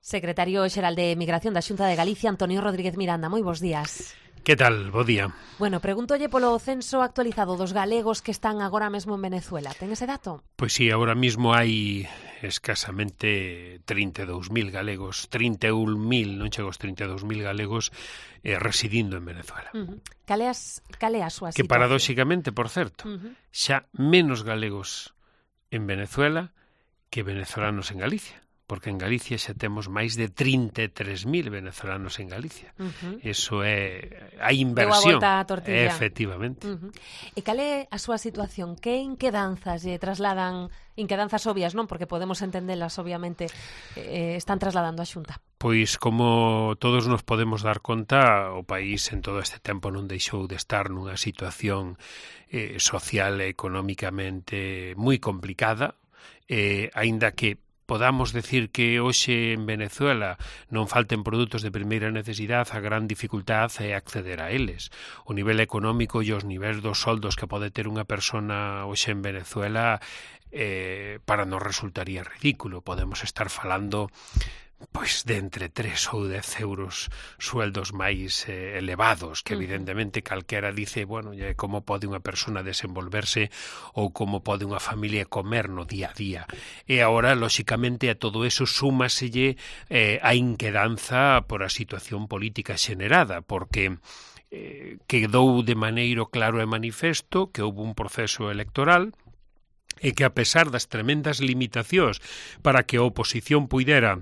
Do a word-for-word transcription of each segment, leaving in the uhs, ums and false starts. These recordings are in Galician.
Secretario Xeral de Migración da Xunta de Galicia, Antonio Rodríguez Miranda. Moi bons días. Que tal? Bo día. Bueno, pregúntolle polo censo actualizado dos galegos que están agora mesmo en Venezuela. Ten ese dato? Pois sí, agora mismo hai escasamente trinta e dous mil galegos, trinta e un mil, non chego aos trinta e dous mil galegos eh, residindo en Venezuela. Uh-huh. Cal é as, cal é a súa que situación? paradóxicamente, por certo, uh-huh. xa menos galegos en Venezuela que venezolanos en Galicia. Porque en Galicia xa temos máis de trinta e tres mil venezolanos en Galicia. Uh-huh. Eso é a inversión. Deu a volta a tortilla. Efectivamente. Uh-huh. E cal é a súa situación? Que inquedanzas lle trasladan, inquedanzas obvias, non? Porque podemos entendelas, obviamente, eh, están trasladando a Xunta. Pois, como todos nos podemos dar conta, o país en todo este tempo non deixou de estar nunha situación eh, social e económicamente moi complicada, eh, aínda que podamos decir que hoxe en Venezuela non falten produtos de primeira necesidade, a gran dificultade é acceder a eles. O nivel económico e os niveis dos soldos que pode ter unha persona hoxe en Venezuela eh, para nos resultaría ridículo. Podemos estar falando pois de entre tres ou dez euros sueldos máis eh, elevados, que evidentemente calquera dice, bueno, como pode unha persona desenvolverse ou como pode unha familia comer no día a día. E agora, lóxicamente, a todo eso súmaselle eh, a inquedanza por a situación política xenerada, porque eh, quedou de maneiro claro e manifesto que houve un proceso electoral e que, a pesar das tremendas limitacións para que a oposición puidera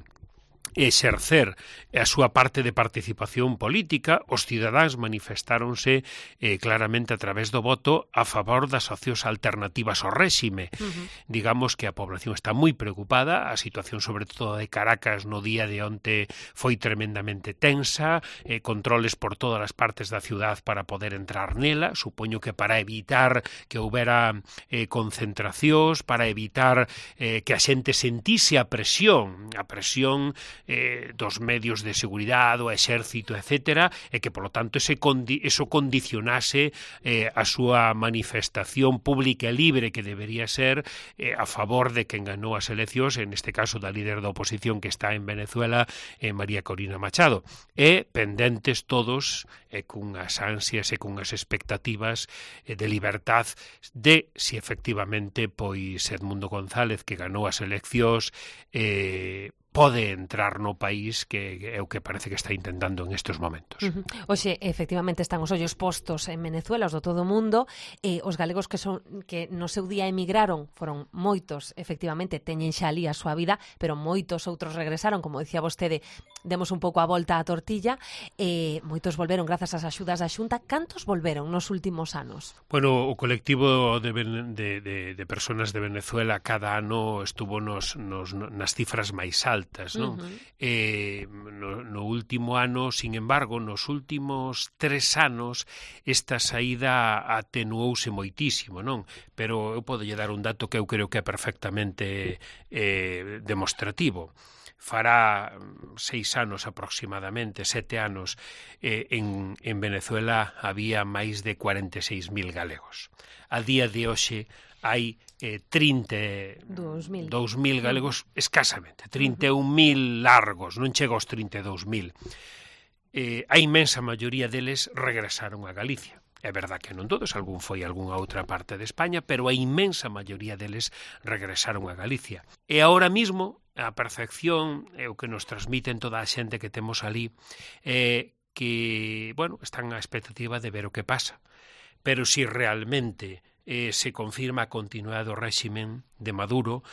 exercer a súa parte de participación política, os cidadáns manifestáronse eh, claramente a través do voto a favor das opcións alternativas ao réxime. Uh-huh. Digamos que a población está moi preocupada, a situación sobre todo de Caracas no día de onte foi tremendamente tensa, eh, controles por todas as partes da ciudad para poder entrar nela, supoño que para evitar que houbera eh, concentracións, para evitar eh, que a xente sentise a presión, a presión Eh, dos medios de seguridade, o exército, etcétera, e que, polo tanto, ese condi eso condicionase eh, a súa manifestación pública e libre que debería ser eh, a favor de quen ganou as eleccións, en este caso da líder da oposición que está en Venezuela, eh, María Corina Machado. E pendentes todos, e cunhas ansias e cunhas expectativas eh, de libertad de si efectivamente pois Edmundo González, que ganou as eleccións, eh, pode entrar no país, que é o que parece que está intentando en estes momentos. Uh-huh. Oxe, efectivamente, están os ollos postos en Venezuela, os do todo o mundo, e os galegos que son que no seu día emigraron, foron moitos, efectivamente, teñen xa ali a súa vida, pero moitos outros regresaron, como dicía vostede, demos un pouco a volta á tortilla, e moitos volveron grazas ás axudas da Xunta. Cantos volveron nos últimos anos? Bueno, o colectivo de, de, de, de personas de Venezuela cada ano estuvo nos, nos, nas cifras máis altas, non? Uh-huh. Eh, no, no último ano, sin embargo, nos últimos tres anos, esta saída atenuouse moitísimo, non? Pero eu podo lle dar un dato que eu creo que é perfectamente eh, demostrativo. Fará seis anos aproximadamente, sete anos, eh, en, en Venezuela había máis de cuarenta e seis mil galegos. A día de hoxe hai eh, trinta e dous mil galegos, escasamente, trinta e un mil largos, non chega aos trinta e dous mil. Eh, a inmensa maioría deles regresaron a Galicia. É verdad que non todos, algún foi a algunha outra parte de España, pero a inmensa maioría deles regresaron a Galicia. E ahora mismo a percepción, é o que nos transmiten toda a xente que temos ali, é que, bueno, están á expectativa de ver o que pasa. Pero si realmente eh, se confirma a continuidade do réximen de Maduro,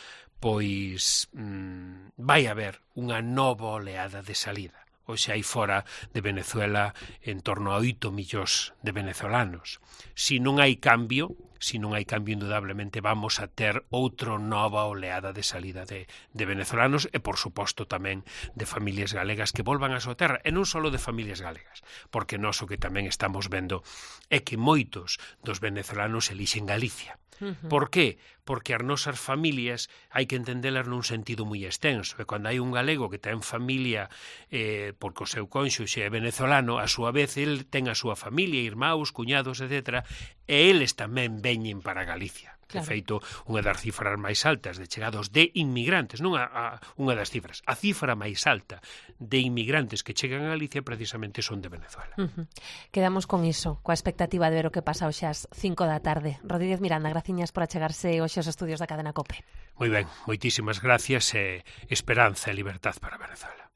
pois mmm, vai haber unha nova oleada de salida. Hoxe hai fora de Venezuela en torno a oito millóns de venezolanos. Si non hai cambio, si non hai cambio, indudablemente vamos a ter outra nova oleada de salida de, de venezolanos e, por suposto, tamén de familias galegas que volvan a súa terra, e non só de familias galegas, porque nós o que tamén estamos vendo é que moitos dos venezolanos elixen Galicia. Uh-huh. Por qué? Porque as nosas familias hai que entendelas nun sentido moi extenso, e cando hai un galego que ten familia eh, porque o seu cónxuxe é venezolano, a súa vez el ten a súa familia, irmãos, cuñados, etcétera, e eles tamén veñen para Galicia. Claro. De feito, unha das cifras máis altas de chegados de inmigrantes, non a, a, unha das cifras, a cifra máis alta de inmigrantes que chegan a Galicia precisamente son de Venezuela. Uh-huh. Quedamos con iso, coa expectativa de ver o que pasa hoxe ás cinco da tarde. Rodríguez Miranda, graciñas por achegarse hoxe aos estudios da cadena COPE. Moi ben, moitísimas gracias e esperanza e libertad para Venezuela.